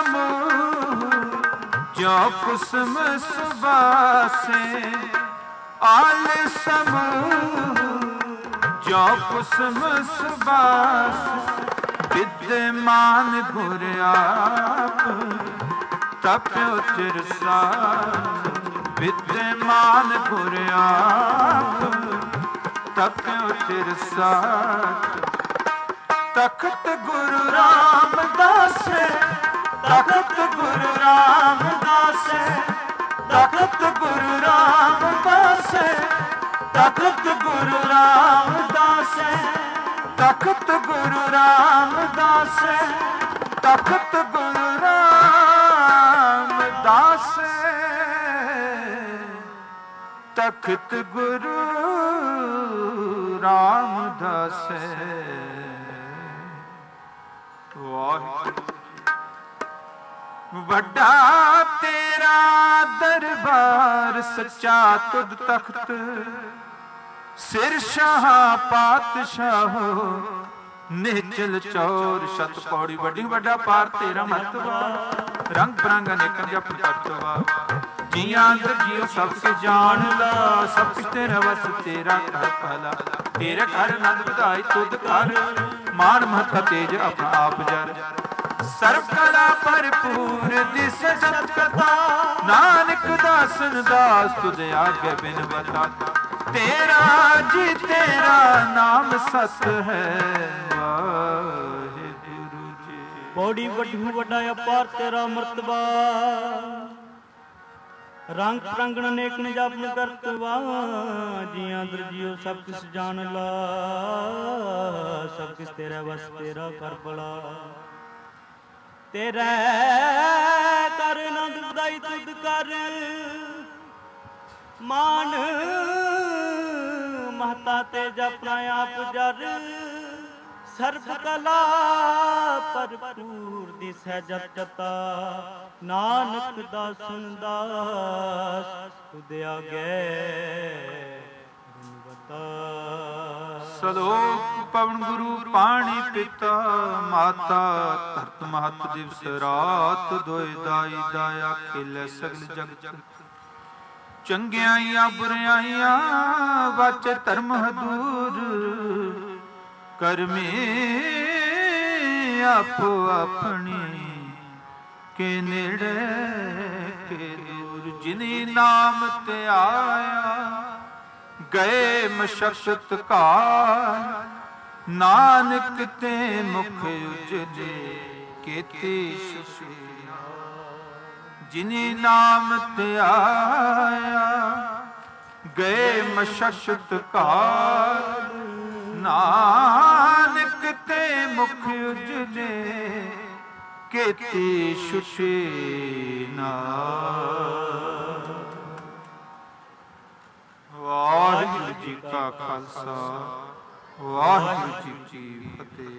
ਸਮੂਹ ਜੋ ਕੁਸਮ ਸੁਬਾਸੇ। ਆਲ ਸਮੂਹ ਜੋ ਕੁਸਮ ਸੁਬਾਸ ਵਿਦਮਾਨ ਗੁਰ ਆਪ ਤਪਿਓ ਚਿਰਸਾ ਵਿਦਮਾਨ ਗੁਰ ਆਪ ਤਪਿਓ ਚਿਰਸਾ ਤਖਤ ਗੁਰੂ ਰਾਮਦਾਸ ਤਖਤ ਗੁਰੂ ਰਾਮਦਾਸ ਤਖਤ ਗੁਰੂ ਰਾਮਦਾਸ ਤਖਤ ਗੁਰੂ ਰਾਮਦਾਸ ਤਖਤ ਗੁਰੂ ਰਾਮਦਾਸ ਤਖਤ ਗੁਰੂ ਰਾਮਦਾਸ ਤਖਤ ਗੁਰੂ ਰਾਮਦਾਸ ਵਾਹਿਗੁਰੂ ਵੱਡਾ ਤੇਰਾ ਦਰਬਾਰ ਸੱਚਾ ਤੁਧ ਤਖਤ ਸਿਰ ਸ਼ਾਹ ਪਾਤਸ਼ਾਹ ਨਿਹਚਲ ਚੌਰ ਸ਼ਤ ਪੌੜੀ ਵੱਡੀ ਵੱਡਾ ਪਾਰ ਤੇਰਾ ਮਹਤਵਾ ਰੰਗ ਬਰੰਗ ਅਨੇਕਾਂ ਜਪ ਕਰਤਵਾ ਜੀਆਂ ਅੰਦਰ ਜੀਉ ਸਭ ਕੇ ਜਾਣ ਲਾ ਸਭ ਕੁਛ ਤੇਰਾ ਵਸ ਤੇਰਾ ਘਰ ਪਹਿਲਾ ਤੇਰੇ ਘਰ ਆਨੰਦ ਵਧਾਈ ਤੁਧ ਘਰ ਮਾਨ ਮਹਤਾ ਤੇਜ ਆਪਣਾ ਆਪ ਜਰ ਸਰਬ ਕਲਾ ਭਰਪੂਰ ਦਿਸ ਜਗਤ ਕਥਾ ਨਾਨਕ ਦਾਸਨ ਦਾਸ ਤੁਧ ਆਗੇ ਬਿਨ ਬਤਾ ਤੇਰਾ ਜੀ ਤੇਰਾ ਨਾਮ ਸਤ ਹੈ ਵਾਹਿਗੁਰੂ ਜੀ ਬੋੜੀ ਵੱਡੂ ਵੱਡਾ ਅਪਾਰ ਤੇਰਾ ਮਰਤਬਾ ਰੰਗ ਪ੍ਰੰਗਣ ਅਨੇਕ ਨੇ ਜਪ ਕਰਤਵਾ ਜੀਆਂ ਦਰ ਜੀਓ ਸਭ ਕਿਸ ਜਾਣ ਲਾ ਸਭ ਕਿਸ ਤੇਰਾ ਵਸ ਤੇਰਾ ਕਰ ਬਲਾ ਤੇਰੇ ਕਰ ਆਨੰਦ ਵਧਾਈ ਤੁਧ ਕਰ ਮਾਨ ਮਹਤਾ ਤੇ ਜਪਨਾ ਆਪ ਜਰ ਸਰਬ ਕਲਾ ਭਰਪੂਰ ਦਿਸੈ ਜਤ ਜਤਾ ਨਾਨਕ ਦਾਸਨ ਦਾਸ ਤੁਧ ਆਗੇ ਬਤਾ ਸਲੋਕ ਪਵਨ ਗੁਰੂ ਪਾਣੀ ਪਿਤਾ ਮਾਤਾ ਧਰਤ ਮਹਤ ਦਿਵਸ ਰਾਤ ਦੋਇ ਦਾਈ ਦਾਇਆ ਖੇਲੇ ਸਗਲ ਜਗਤ ਚੰਗਿਆਈਆਂ ਬੁਰਿਆਈਆਂ ਵਾਚੇ ਧਰਮ ਹਦੂਰ ਕਰਮੇ ਆਪੋ ਆਪਣੀ ਕੇ ਨੇੜੇ ਕੇ ਦੂਰ ਜਿਨੀ ਨਾਮ ਤੇ ਆਇਆ ਗਏ ਮਸ਼ਕਤ ਘਾਲ ਨਾਨਕ ਤੇ ਮੁਖ ਉਜਲੇ ਕੀਤੀ ਸੁਖੀ ਜਿਨੀ ਨਾਮ ਤੇ ਆਇਆ ਗਏ ਮਸ਼ਕਤ ਘਾਲ ਨਾਨਕ ਤੇ ਮੁਖ ਉਜਲੇ ਕੀਤੀ ਸੁਖੀ ਨਾਮ ਵਾਹਿਗੁਰੂ ਜੀ ਕਾ ਖਾਲਸਾ ਵਾਹਿਗੁਰੂ ਜੀ ਕੀ ਫਤਿਹ।